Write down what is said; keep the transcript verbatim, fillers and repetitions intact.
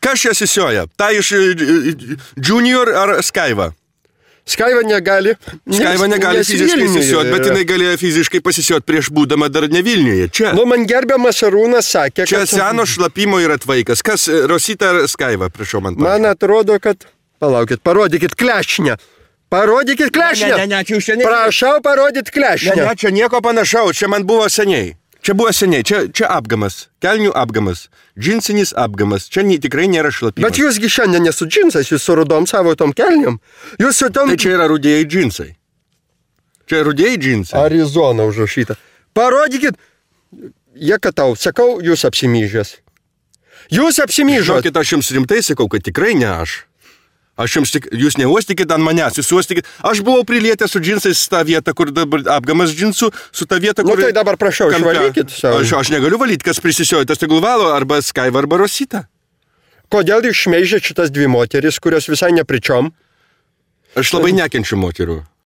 Kas čia sisioja? Ta iš Junior ar Skaiva? Skaiva negali. Skaiva negali fiziškai sisioti, bet jinai galėjo fiziškai pasisioti prieš būdama dar ne Vilniuje. Čia. Nu, man gerbiamas Arūnas sakė, čia kad... seno šlapimo yra tvaikas. Kas, Rosita ar Skaiva, prašau man. Man pažiūrė. Atrodo, kad... Palaukit, parodykit klešnę. Parodykit klešnę. Ne, ne, ne, čia už čia ne. Prašau parodyti klešnę. Ne, ne, čia nieko panašaus, čia man buvo seniai. Čia buvo seniai, čia, čia apgamas, kelnių apgamas, džinsinis apgamas, čia nė, tikrai nėra šlapimas. Bet jūsgi šiandien nesu džinsais, jūs su rudom savo tom kelniom. Jūs su tom... Tai čia yra rudėjai džinsai. Čia rudėjai džinsai. Arizona užrašyta. Parodykit, Jekatau, sakau, jūs apsimyžęs. Jūs apsimyžot. Žinokit, aš jums rimtai sakau, kad tikrai ne aš. Aš jums tik, jūs neuostikit ant manęs, jūs uostikit. Aš buvau prilietęs su džinsais tą vietą, kur dabar apgamas džinsų, su tą vietą, kur... Nu tai dabar prašau, išvalykit savo. Aš, aš negaliu valyti, kas prisisioja, tas tegul valo arba Skaiva arba Rosita. Kodėl jūs šmeižėt šitas dvi moteris, kurios visai nepričiom? Aš labai nekenčiu moterų.